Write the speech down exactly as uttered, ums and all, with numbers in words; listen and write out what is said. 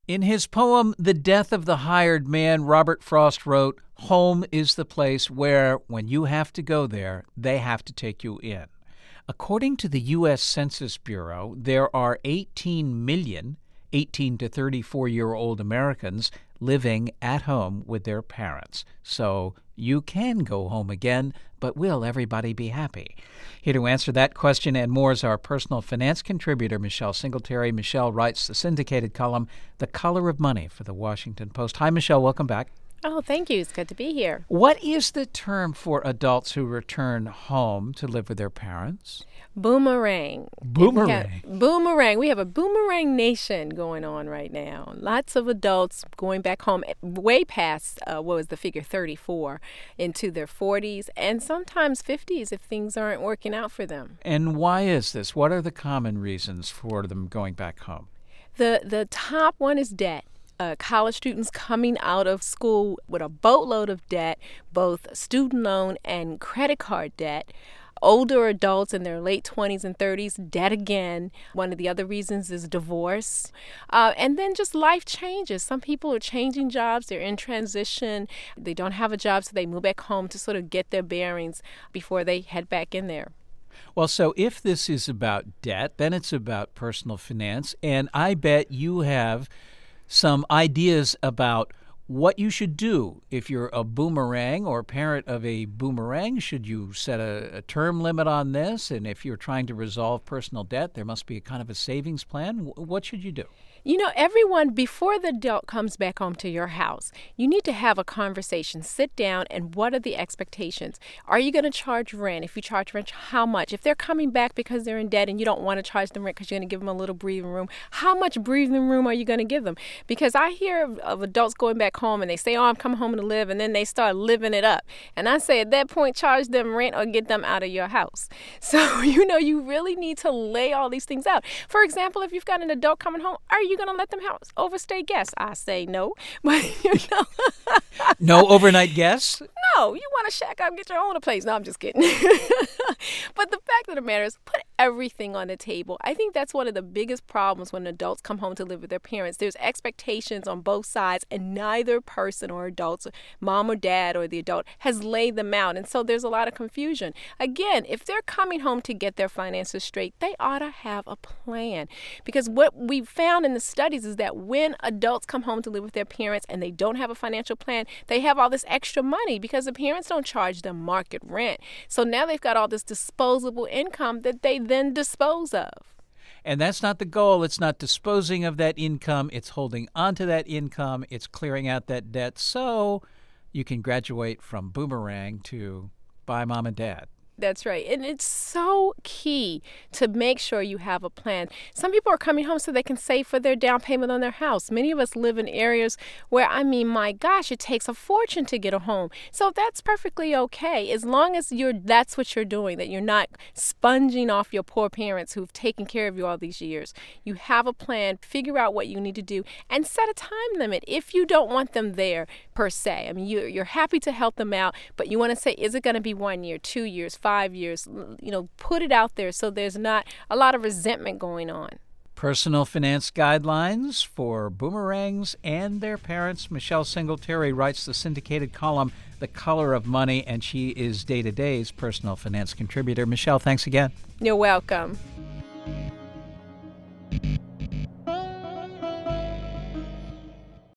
In his poem, The Death of the Hired Man, Robert Frost wrote, "Home is the place where, when you have to go there, they have to take you in." According to the U S Census Bureau, there are eighteen million eighteen to thirty-four-year-old Americans living at home with their parents. So you can go home again, but will everybody be happy? Here to answer that question and more is our personal finance contributor, Michelle Singletary. Michelle writes the syndicated column, The Color of Money, for the Washington Post. Hi, Michelle. Welcome back. Oh, thank you. It's good to be here. What is the term for adults who return home to live with their parents? Boomerang. Boomerang. We have, boomerang. We have a boomerang nation going on right now. Lots of adults going back home way past, uh, what was the figure, thirty-four, into their forties and sometimes fifties if things aren't working out for them. And why is this? What are the common reasons for them going back home? The, the top one is debt. Uh, college students coming out of school with a boatload of debt, both student loan and credit card debt. Older adults in their late twenties and thirties, debt again. One of the other reasons is divorce. Uh, and then just life changes. Some people are changing jobs. They're in transition. They don't have a job, so they move back home to sort of get their bearings before they head back in there. Well, so if this is about debt, then it's about personal finance. And I bet you have some ideas about what you should do if you're a boomerang or parent of a boomerang. Should you set a, a term limit on this? And if you're trying to resolve personal debt, there must be a kind of a savings plan. What should you do? You know, everyone, before the adult comes back home to your house, you need to have a conversation. Sit down and what are the expectations? Are you going to charge rent? If you charge rent, how much? If they're coming back because they're in debt and you don't want to charge them rent because you're going to give them a little breathing room, how much breathing room are you going to give them? Because I hear of, of adults going back home and they say, oh, I'm coming home to live, and then they start living it up. And I say at that point, charge them rent or get them out of your house. So, you know, you really need to lay all these things out. For example, if you've got an adult coming home, are you going to let them house overstay guests? I say no, but you know, no overnight guests. No, you want to shack up, get your own place. No, I'm just kidding. But the fact of the matter is, put everything on the table. I think that's one of the biggest problems when adults come home to live with their parents. There's expectations on both sides, and neither person or adults, mom or dad or the adult, has laid them out. And so there's a lot of confusion. Again, if they're coming home to get their finances straight, they ought to have a plan. Because what we found in the studies is that when adults come home to live with their parents and they don't have a financial plan, they have all this extra money because the parents don't charge them market rent. So now they've got all this disposable income that they then dispose of. And that's not the goal. It's not disposing of that income. It's holding on to that income. It's clearing out that debt so you can graduate from boomerang to bye, mom and dad. That's right. And it's so key to make sure you have a plan. Some people are coming home so they can save for their down payment on their house. Many of us live in areas where, I mean, my gosh, it takes a fortune to get a home. So that's perfectly okay, as long as you're that's what you're doing, that you're not sponging off your poor parents who've taken care of you all these years. You have a plan, figure out what you need to do, and set a time limit if you don't want them there per se. I mean, you, you're happy to help them out, but you want to say, is it going to be one year, two years, five years, you know, put it out there so there's not a lot of resentment going on. Personal finance guidelines for boomerangs and their parents. Michelle Singletary writes the syndicated column, The Color of Money, and she is Day to Day's personal finance contributor. Michelle, thanks again. You're welcome.